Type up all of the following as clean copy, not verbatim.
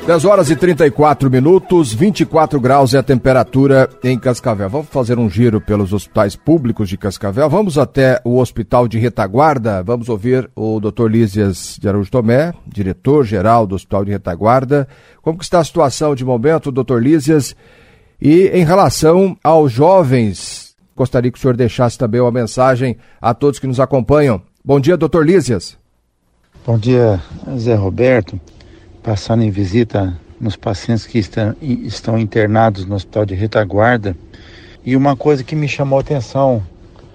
10 horas e 34 minutos, 24 graus é a temperatura em Cascavel. Vamos fazer um giro pelos hospitais públicos de Cascavel. Vamos até o Hospital de Retaguarda. Vamos ouvir o Dr. Lísias de Araújo Tomé, diretor-geral do Hospital de Retaguarda. Como que está a situação de momento, Dr. Lísias? E em relação aos jovens, gostaria que o senhor deixasse também uma mensagem a todos que nos acompanham. Bom dia, Dr. Lísias. Bom dia, Zé Roberto. Passando em visita nos pacientes que estão internados no Hospital de Retaguarda. E uma coisa que me chamou a atenção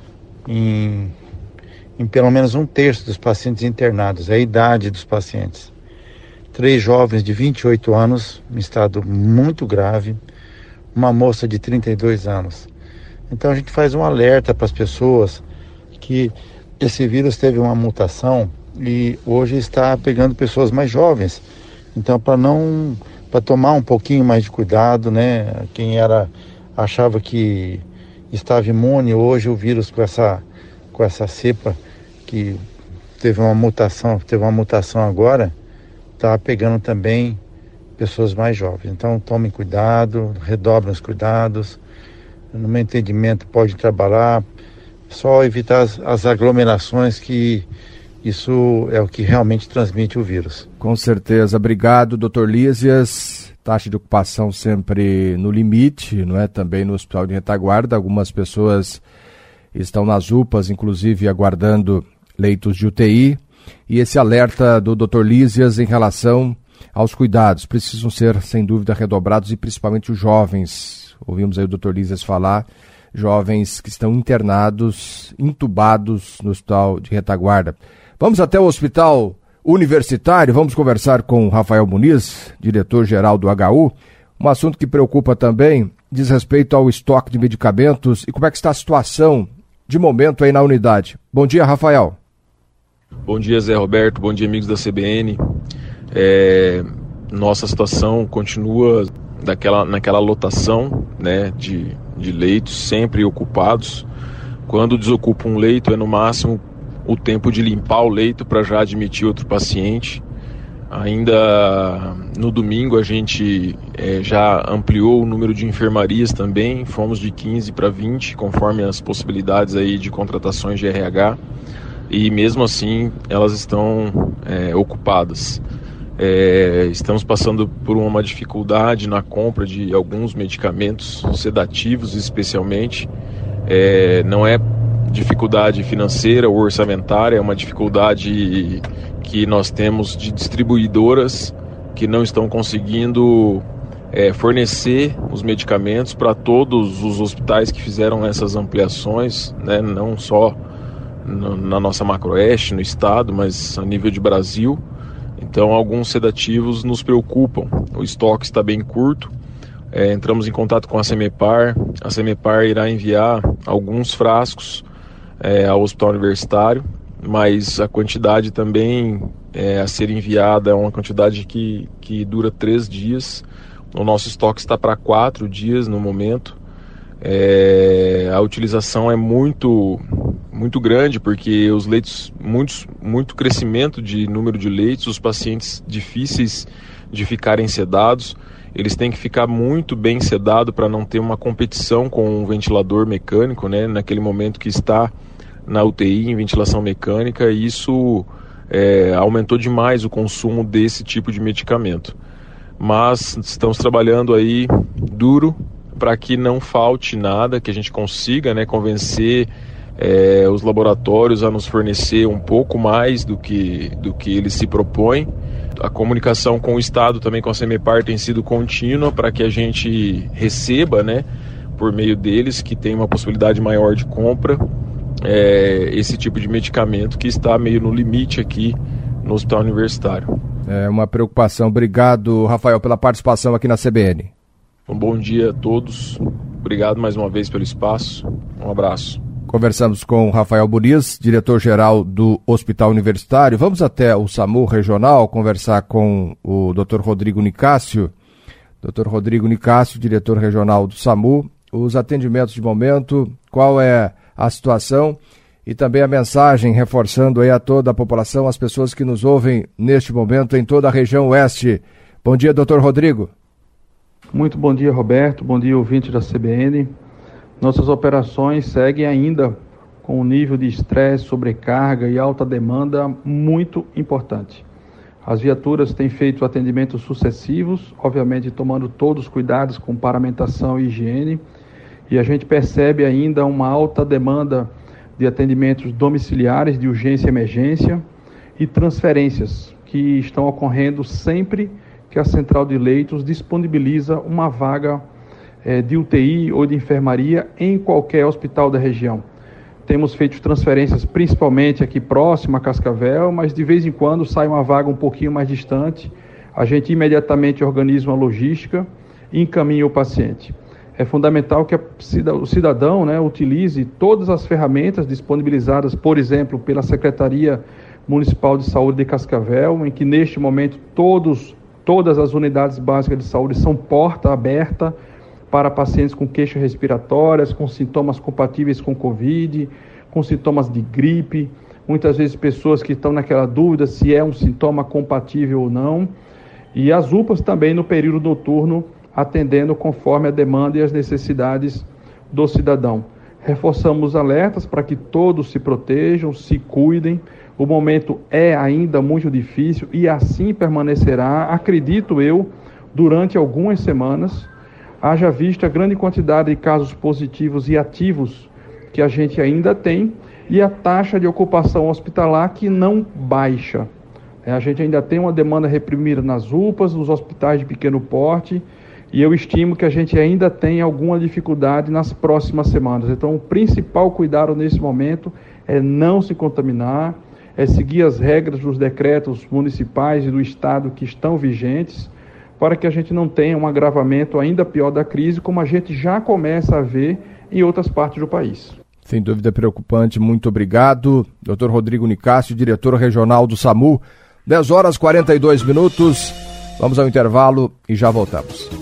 em pelo menos um terço dos pacientes internados é a idade dos pacientes. 3 jovens de 28 anos, em estado muito grave, uma moça de 32 anos. Então a gente faz um alerta para as pessoas que esse vírus teve uma mutação e hoje está pegando pessoas mais jovens. Então, para tomar um pouquinho mais de cuidado, né? Quem achava que estava imune, hoje o vírus com essa cepa que teve uma mutação agora, está pegando também pessoas mais jovens. Então, tomem cuidado, redobrem os cuidados. No meu entendimento, pode trabalhar, só evitar as aglomerações, que isso é o que realmente transmite o vírus. Com certeza. Obrigado, Dr. Lísias. Taxa de ocupação sempre no limite, não é? Também no Hospital de Retaguarda. Algumas pessoas estão nas UPAs, inclusive aguardando leitos de UTI. E esse alerta do Dr. Lísias em relação aos cuidados precisam ser, sem dúvida, redobrados, e principalmente os jovens. Ouvimos aí o Dr. Lísias falar, jovens que estão internados, intubados no Hospital de Retaguarda. Vamos até o Hospital Universitário, vamos conversar com Rafael Muniz, diretor-geral do HU. Um assunto que preocupa também diz respeito ao estoque de medicamentos e como é que está a situação de momento aí na unidade. Bom dia, Rafael. Bom dia, Zé Roberto, bom dia, amigos da CBN. Nossa situação continua naquela lotação, né, de leitos sempre ocupados. Quando desocupa um leito, é no máximo o tempo de limpar o leito para já admitir outro paciente. Ainda no domingo a gente já ampliou o número de enfermarias também, fomos de 15 para 20, conforme as possibilidades aí de contratações de RH, e mesmo assim elas estão ocupadas. Estamos passando por uma dificuldade na compra de alguns medicamentos sedativos, especialmente. Não é dificuldade financeira ou orçamentária, é uma dificuldade que nós temos de distribuidoras que não estão conseguindo fornecer os medicamentos para todos os hospitais que fizeram essas ampliações, né? Não só na nossa macroeste, no estado, mas a nível de Brasil. Então, alguns sedativos nos preocupam. O estoque está bem curto. Entramos em contato com a CEMEPAR. A CEMEPAR irá enviar alguns frascos ao Hospital Universitário, mas a quantidade também a ser enviada é uma quantidade que dura 3 dias. O nosso estoque está para 4 dias no momento. A utilização é muito grande, porque os leitos, muito crescimento de número de leitos, os pacientes difíceis de ficarem sedados, eles têm que ficar muito bem sedado para não ter uma competição com o ventilador mecânico, né, naquele momento que está na UTI em ventilação mecânica, e isso aumentou demais o consumo desse tipo de medicamento. Mas estamos trabalhando aí duro para que não falte nada, que a gente consiga, né, convencer os laboratórios a nos fornecer um pouco mais do que eles se propõem. A comunicação com o Estado, também com a CEMEPAR, tem sido contínua para que a gente receba, né, por meio deles, que tem uma possibilidade maior de compra, esse tipo de medicamento que está meio no limite aqui no Hospital Universitário. É uma preocupação. Obrigado, Rafael, pela participação aqui na CBN. Um bom dia a todos. Obrigado mais uma vez pelo espaço. Um abraço. Conversamos com Rafael Muniz, diretor-geral do Hospital Universitário. Vamos até o SAMU regional conversar com o Dr. Rodrigo Nicásio. Dr. Rodrigo Nicásio, diretor regional do SAMU. Os atendimentos de momento, qual é a situação e também a mensagem reforçando aí a toda a população, as pessoas que nos ouvem neste momento em toda a região oeste. Bom dia, doutor Rodrigo. Muito bom dia, Roberto. Bom dia, ouvinte da CBN. Nossas operações seguem ainda com um nível de estresse, sobrecarga e alta demanda muito importante. As viaturas têm feito atendimentos sucessivos, obviamente tomando todos os cuidados com paramentação e higiene, e a gente percebe ainda uma alta demanda de atendimentos domiciliares de urgência e emergência e transferências que estão ocorrendo sempre que a central de leitos disponibiliza uma vaga de UTI ou de enfermaria em qualquer hospital da região. Temos feito transferências principalmente aqui próximo a Cascavel, mas de vez em quando sai uma vaga um pouquinho mais distante, a gente imediatamente organiza uma logística e encaminha o paciente. É fundamental que o cidadão, utilize todas as ferramentas disponibilizadas, por exemplo, pela Secretaria Municipal de Saúde de Cascavel, em que neste momento todas as unidades básicas de saúde são porta aberta para pacientes com queixas respiratórias, com sintomas compatíveis com Covid, com sintomas de gripe, muitas vezes pessoas que estão naquela dúvida se é um sintoma compatível ou não, e as UPAs também no período noturno, atendendo conforme a demanda e as necessidades do cidadão. Reforçamos os alertas para que todos se protejam, se cuidem. O momento é ainda muito difícil e assim permanecerá, acredito eu, durante algumas semanas, haja vista a grande quantidade de casos positivos e ativos que a gente ainda tem e a taxa de ocupação hospitalar que não baixa. A gente ainda tem uma demanda reprimida nas UPAs, nos hospitais de pequeno porte, e eu estimo que a gente ainda tem alguma dificuldade nas próximas semanas. Então, o principal cuidado nesse momento é não se contaminar, é seguir as regras dos decretos municipais e do Estado que estão vigentes, para que a gente não tenha um agravamento ainda pior da crise, como a gente já começa a ver em outras partes do país. Sem dúvida preocupante, muito obrigado. Dr. Rodrigo Nicásio, diretor regional do SAMU, 10 horas 42 minutos. Vamos ao intervalo e já voltamos.